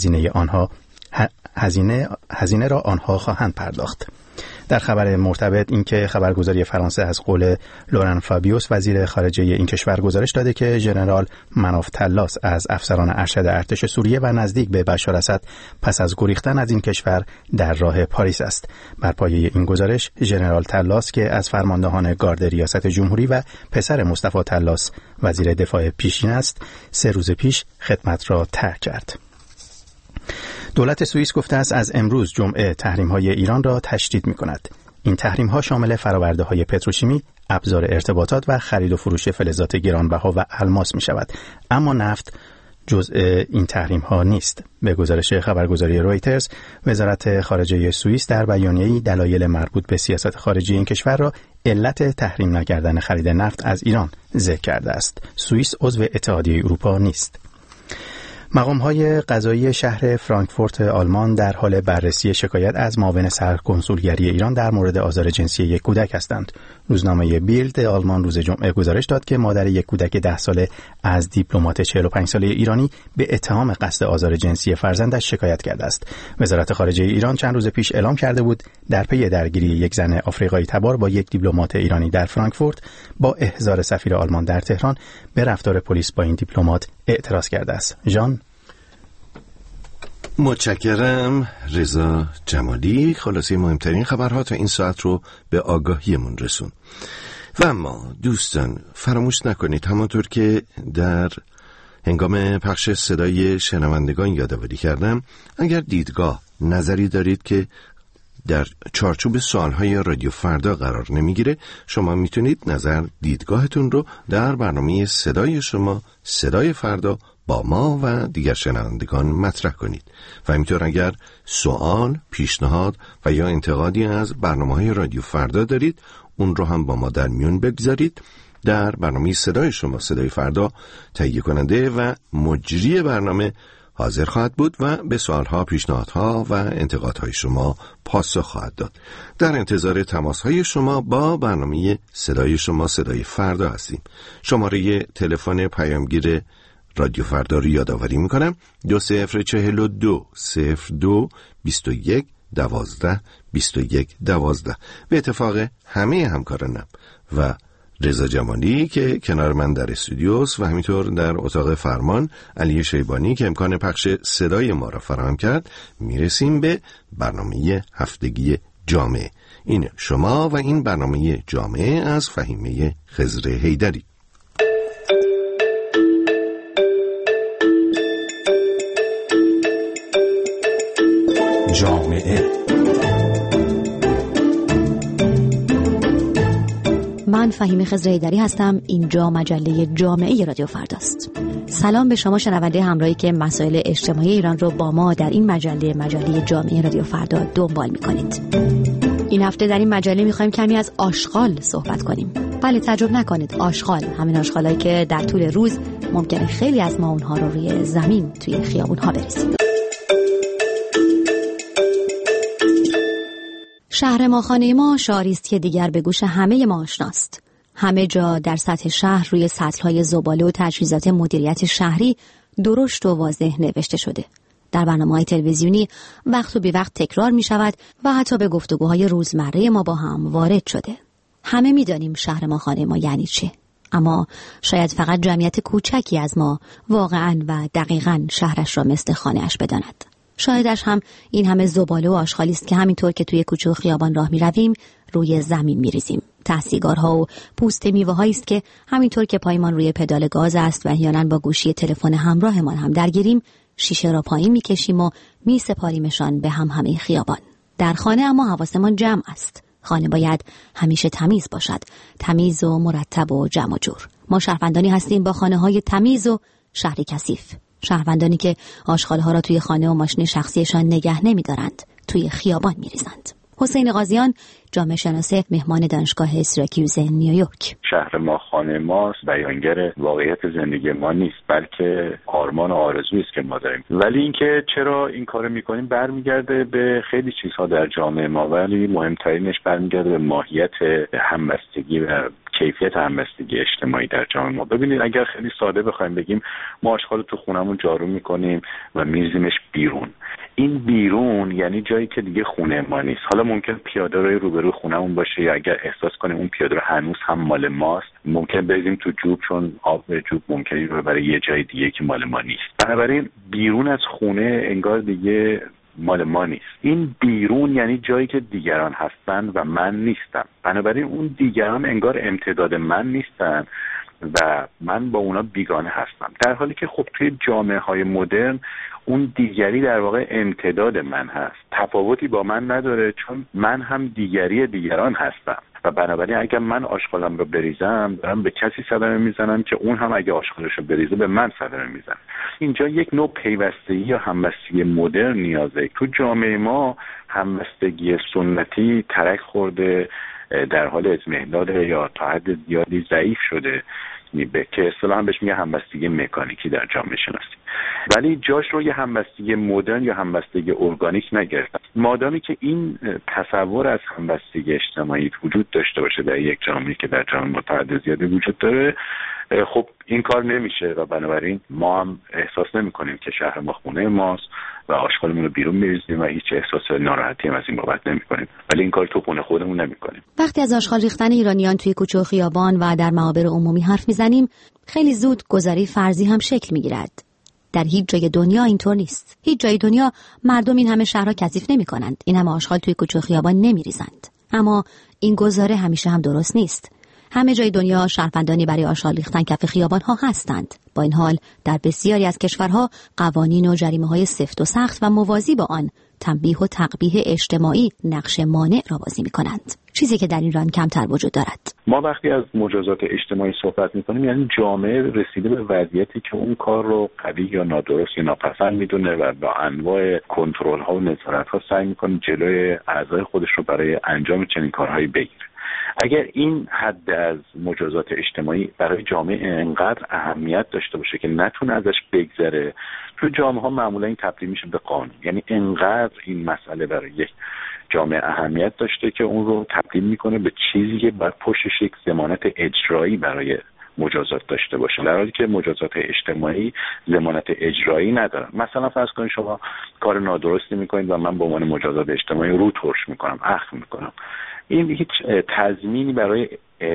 هزینه را آنها خواهند پرداخت. در خبر مرتبط اینکه خبرگزاری فرانسه از قول لوران فابیوس وزیر خارجه این کشور گزارش داده که ژنرال مناف تلاس از افسران ارشد ارتش سوریه و نزدیک به بشار اسد پس از گریختن از این کشور در راه پاریس است. بر پایه این گزارش ژنرال تلاس که از فرماندهان گارد ریاست جمهوری و پسر مصطفی تلاس وزیر دفاع پیشین است 3 روز پیش خدمت را ترک کرد. دولت سوئیس گفته است از امروز جمعه تحریم‌های ایران را تشدید می‌کند. این تحریم‌ها شامل فرآورده‌های پتروشیمی، ابزار ارتباطات و خرید و فروش فلزات گرانبها و الماس می‌شود. اما نفت جزء این تحریم‌ها نیست. به گزارش خبرگزاری رویترز، وزارت خارجه سوئیس در بیانیه‌ای دلایل مربوط به سیاست خارجی این کشور را علت تحریم نکردن خرید نفت از ایران ذکر کرده است. سوئیس عضو اتحادیه اروپا نیست. مقام‌های قضایی شهر فرانکفورت آلمان در حال بررسی شکایت از معاون سرکنسولگری ایران در مورد آزار جنسی یک کودک هستند. روزنامه بیلد آلمان روز جمعه گزارش داد که مادر یک کودک 10 ساله از دیپلمات 45 ساله ایرانی به اتهام قصد آزار جنسی فرزندش شکایت کرده است. وزارت خارجه ایران چند روز پیش اعلام کرده بود در پی درگیری یک زن آفریقایی تبار با یک دیپلمات ایرانی در فرانکفورت با احضار سفیر آلمان در تهران به رفتار پلیس با این دیپلمات اعتراض کرده است. ژان متشکرم. رضا جمالی خلاصه مهمترین خبرها تا این ساعت رو به آگاهیمون رسون. و اما دوستان فراموش نکنید همانطور که در هنگام پخش صدای شنوندگان یادآوری کردم، اگر دیدگاه نظری دارید که در چارچوب سوالهای رادیو فردا قرار نمیگیره، شما میتونید نظر دیدگاهتون رو در برنامه صدای شما صدای فردا با ما و دیگر شنوندگان مطرح کنید. و همینطور اگر سوال، پیشنهاد و یا انتقادی از برنامه‌های رادیو فردا دارید، اون رو هم با ما در میون بگذارید. در برنامه صدای شما صدای فردا تهیه کننده و مجری برنامه حاضر خواهد بود و به سوالها، پیشنهادها و انتقادهای شما پاسخ خواهد داد. در انتظار تماسهای شما با برنامه صدای شما صدای فردا هستیم. شماره تلفن پیامگیر رادیو فردا رو یادآوری میکنم: 2042 02 21 12 21 12. به اتفاق همه همکارانم و رضا جمالی که کنار من در استودیوست و همینطور در اتاق فرمان علی شیبانی که امکان پخش صدای ما را فراهم کرد، میرسیم به برنامه هفتگی جامعه. این شما و این برنامه جامعه از فهیمه خضر حیدری. جامعه. من فهیمه خضر حیدری هستم. اینجا مجله جامعه رادیو فرداست. سلام به شما شنونده همراهی که مسائل اجتماعی ایران رو با ما در این مجله جامعه رادیو فردا دنبال می‌کنید. این هفته در این مجله می‌خوایم کمی از آشغال صحبت کنیم. بله، تعجب نکنید، آشغال، همین آشغالایی که در طول روز ممکنه خیلی از ما اونها رو روی زمین توی خیابون‌ها بریزیم. شهر ما خانه ما شعاری است که دیگر به گوش همه ما آشناست. همه جا در سطح شهر روی سطل‌های زباله و تجهیزات مدیریت شهری درشت و واضح نوشته شده. در برنامه‌های تلویزیونی وقت و بی وقت تکرار می شود و حتی به گفتگوهای روزمره ما با هم وارد شده. همه می دانیم شهر ما خانه ما یعنی چه، اما شاید فقط جمعیت کوچکی از ما واقعاً و دقیقاً شهرش را مثل خانه‌اش بداند. شایدش هم این همه زباله و آشغالی است که همینطور که توی کوچه و خیابان راه می‌رویم روی زمین می‌ریزیم. ته سیگارها و پوست میوه‌هایی است که همینطور که پایمان روی پدال گاز است و احیانا با گوشی تلفن همراهمان هم درگیریم، شیشه را پایین می‌کشیم و می‌سپاریمشان به همه خیابان. در خانه اما حواسمان جمع است. خانه باید همیشه تمیز باشد، تمیز و مرتب و جمع و جور. ما شهروندانی هستیم با خانه‌های تمیز و شهری کثیف. شهروندانی که آشغال‌ها را توی خانه و ماشین شخصیشان نگه نمی‌دارند، توی خیابان می‌ریزند. حسین قاضیان، جامعه شناس، مهمان دانشگاه سیراکیوز نیویورک. شهر ما خانه ماست بیانگر واقعیت زندگی ما نیست، بلکه آرمان و آرزویی است که ما داریم. ولی اینکه چرا این کارو می‌کنیم برمیگرده به خیلی چیزها در جامعه ما، ولی مهمترینش برمیگرده به ماهیت همبستگی و کیفیت همبستگی اجتماعی در جامعه ما. ببینید، اگر خیلی ساده بخوایم بگیم، ما آشغال تو خونمون جارو می‌کنیم و می‌ریزیمش بیرون. این بیرون یعنی جایی که دیگه خونه ما نیست. حالا ممکن پیاده روی روبروی خونمون باشه، یا اگر احساس کنیم اون پیاده رو هنوز هم مال ماست، ممکن بریزیم تو جوب، چون آب جوب ممکنه رو برای یه جای دیگه که مال ما نیست. بنابراین بیرون از خونه انگار دیگه مال ما نیست. این بیرون یعنی جایی که دیگران هستن و من نیستم. بنابراین اون دیگران انگار امتداد من نیستن و من با اونا بیگانه هستم، در حالی که خب توی جامعه های مدرن اون دیگری در واقع امتداد من هست، تفاوتی با من نداره، چون من هم دیگری دیگران هستم و بنابراین اگر من آشغالم رو بریزم دارم به کسی صدمه میزنم که اون هم اگه آشغالش رو بریزه به من صدمه میزنه. اینجا یک نوع پیوستگی یا همبستگی مدرن نیازه. تو جامعه ما همبستگی سنتی ترک خورده، در حال اضمحلال یا تا حد زیادی ضعیف شده که اصطلاحاً بهش میگه همبستگی مکانیکی در جامعه شناسی. ولی جاش رو یه همبستگی مدرن یا همبستگی ارگانیک نگرفتن. مادامی که این تصور از همبستگی اجتماعی وجود داشته باشه در یک جامعه که در جامعه متعدد زیادی وجود داره، خب این کار نمیشه و بنابراین ما هم احساس نمی‌کنیم که شهر ما خونه ماست و آشغالمون رو بیرون می‌ریزیم و هیچ احساس ناراحتی هم از این بابت نمی‌کنیم، ولی این کار تو خونه خودمون نمی‌کنیم. وقتی از آشغال ریختن ایرانیان توی کوچه و خیابان و در معابر عمومی حرف می‌زنیم، خیلی زود گذاری فرضی هم شکل می‌گیرد. در هیچ جای دنیا اینطور نیست. هیچ جای دنیا مردم این همه شهرها کثیف نمی‌کنند، این همه آشغال توی کوچه و خیابان نمی‌ریزند. اما این گزاره همیشه هم درست نیست. همه جای دنیا شهروندانی برای آشغال ریختن کف خیابان‌ها هستند. با این حال در بسیاری از کشورها قوانین و جریمه‌های سفت و سخت و موازی با آن تنبیه و تقبیح اجتماعی نقش مانع را بازی می‌کنند، چیزی که در ایران کمتر وجود دارد. ما وقتی از مجازات اجتماعی صحبت می‌کنیم یعنی جامعه رسیده به وضعیتی که اون کار رو قوی یا نادرست یا ناپسند می‌دونه و با انواع کنترل‌ها و نظارت‌ها سعی می‌کنه جلوی اعضای خودش رو برای انجام چنین کارهایی بگیره. اگر این حد از مجازات اجتماعی برای جامعه انقدر اهمیت داشته باشه که نتونه ازش بگذره، تو جامعه ها معمولا این تبدیل میشه به قانون. یعنی انقدر این مسئله برای یک جامعه اهمیت داشته که اون رو تبدیل میکنه به چیزی که بر پشتش یک ضمانت اجرایی برای مجازات داشته باشه، در حالی که مجازات اجتماعی ضمانت اجرایی ندارن. مثلا فرض کنید شما کار نادرستی میکنید و من به عنوان مجازات اجتماعی رو ترش میکنم، اخم میکنم. این هیچ تضمینی برای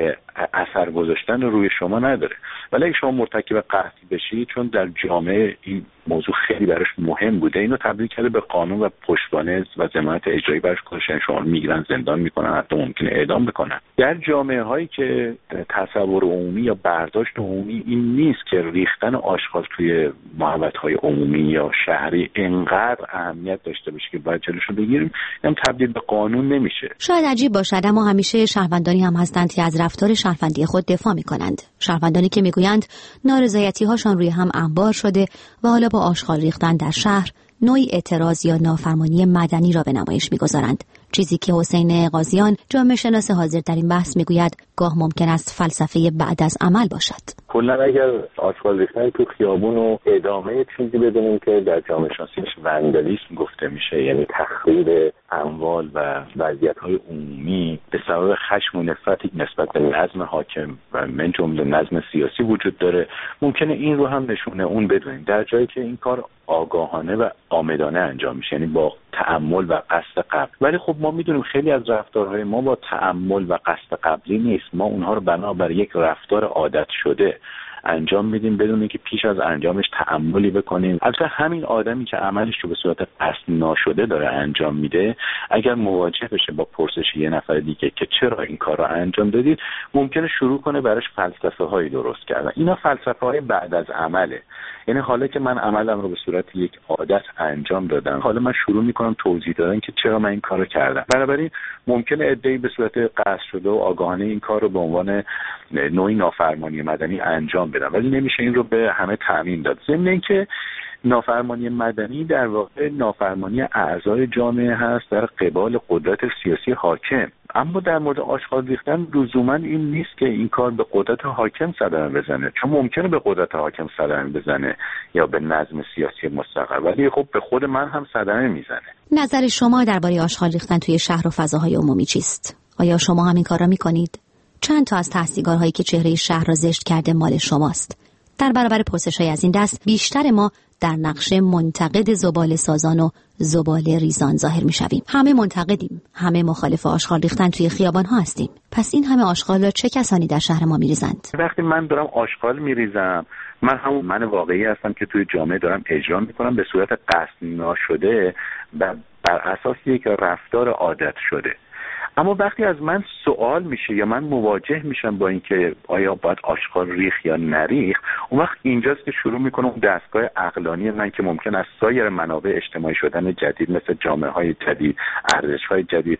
اثر گذاشتن روی شما نداره. ولی اگه شما مرتکب قحطی بشید، چون در جامعه این موضوع خیلی براش مهم بوده، اینو تبدیل کرده به قانون و پشتوانه و ضمانت اجرایی براش گذاشتن. شما رو میگیرن زندان میکنن، حتی ممکنه اعدام بکنن. در جامعه هایی که تصور عمومی یا برداشت عمومی این نیست که ریختن آشغال توی محوطه های عمومی یا شهری انقدر اهمیت داشته باشه که باید جلوش رو بگیریم، هم تبدیل به قانون نمیشه. شاید عجیب باشد، اما همیشه شهروندانی هم هستند که از رفتار شهروندی خود دفاع می‌کنند. شهروندانی که می‌گویند نارضایتی‌هاشان روی هم انبار شده و حالا با آشغال ریختن در شهر نوعی اعتراض یا نافرمانی مدنی را به نمایش می‌گذارند. چیزی که حسین قاضیان، جامعه شناس حاضر در این بحث می‌گوید گاه ممکن است فلسفه بعد از عمل باشد. کلا اگر آشغال ریختن تو خیابون و ادامه چیزی بدونیم که در جامعه شناسیش وندالیسم گفته میشه، یعنی تخریب اموال و وضعیت‌های عمومی به سبب خشم و نفرتی نسبت به نظم حاکم و من جمله نظم سیاسی وجود داره، ممکنه این رو هم نشونه اون بدونیم، در جایی که این کار آگاهانه و عامدانه انجام میشه، یعنی با تأمل و قصد قبل. ولی خب ما میدونیم خیلی از رفتارهای ما با تأمل و قصد قبلی نیست. ما اونها رو بنابر یک رفتار عادت شده انجام میدیم بدون اینکه پیش از انجامش تأملی بکنیم. البته همین آدمی که عملش رو به صورت قصد ناشده داره انجام میده، اگر مواجه بشه با پرسش یه نفر دیگه که چرا این کار رو انجام دادید، ممکنه شروع کنه براش فلسفه هایی درست کردن. اینا فلسفه های بعد از عمله. یعنی حالا که من عملم رو به صورت یک عادت انجام دادم، حالا من شروع میکنم توضیح دادن که چرا من این کارو کردم. بنابراین ممکنه عده‌ای به صورت قصد شده و آگاهانه این کار رو به عنوان نوعی نافرمانی مدنی انجام بدن، ولی نمیشه این رو به همه تعمیم داد. ضمن اینکه نافرمانی مدنی در واقع نافرمانی اعضای جامعه هست در قبال قدرت سیاسی حاکم. اما در مورد آشغال ریختن لزوما این نیست که این کار به قدرت حاکم صدمه بزنه، چون ممکنه به قدرت حاکم صدمه بزنه یا به نظم سیاسی مستقر، ولی خب به خود من هم صدمه میزنه. نظر شما درباره آشغال ریختن توی شهر و فضاهای عمومی چیست؟ آیا شما هم این کار را میکنید؟ چند تا از تحصیلگرهایی که چهره شهر را زشت کرده مال شماست؟ در برابر پرسش‌های از این دست بیشتر ما در نقش منتقد زباله سازان و زباله ریزان ظاهر می‌شویم. همه منتقدیم، همه مخالف آشغال ریختن توی خیابان‌ها هستیم. پس این همه آشغال را چه کسانی در شهر ما می‌ریزند؟ وقتی من دارم آشغال می‌ریزم، من همون من واقعی هستم که توی جامعه دارم اجرا می‌کنم به صورت قصد ناشده و بر اساس یک رفتار عادت شده. اما وقتی از من سوال میشه یا من مواجه میشم با اینکه آیا باید آشغال ریخت یا نریخت، اون وقت اینجاست که شروع میکنم دستگاه عقلانی من که ممکن است سایر منابع اجتماعی شدن جدید مثل جامعه های جدید، ارزش های جدید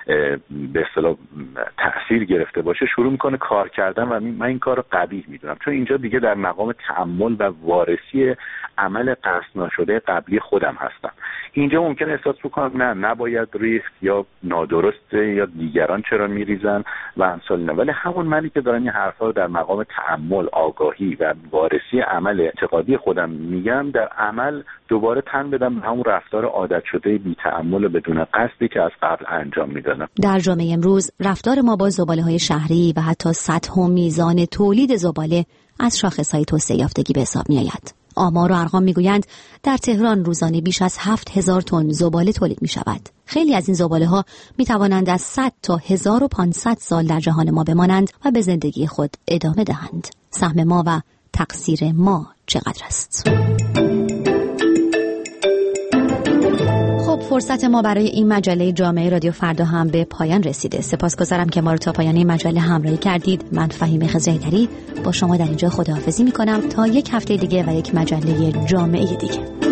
به اصطلاح تأثیر گرفته باشه شروع میکنه کار کردن و من این کار رو قبیح میدونم، چون اینجا دیگه در مقام تأمل و وارسی عمل قصد ناشده قبلی خودم هستم. اینجا ممکنه احساس بکنم نه نباید ریسک یا نادرسته یا دیگران چرا میریزن و امثال اینا، ولی همون منی که دارم این حرفا رو در مقام تأمل، آگاهی و وارسی عمل اعتقادی خودم میگم، در عمل دوباره تن بدم به همون رفتار عادت شده بی تأمل و بدون قصدی که از قبل انجام میدادم. در جامعه امروز رفتار ما با زباله‌های شهری و حتی سطح و میزان تولید زباله از شاخص‌های توسعه یافتگی به حساب میآید. آمار و ارقام میگویند در تهران روزانه بیش از 7000 تن زباله تولید می شود. خیلی از این زباله ها می توانند از 100 تا 1500 سال در جهان ما بمانند و به زندگی خود ادامه دهند. سهم ما و تقصیر ما چقدر است؟ خب فرصت ما برای این مجله جامعه رادیو فردا هم به پایان رسیده. سپاسگزارم که ما رو تا پایان این مجله همراهی کردید. من فهیم خضرحیدری با شما در اینجا خداحافظی میکنم تا یک هفته دیگه و یک مجله جامعه دیگه.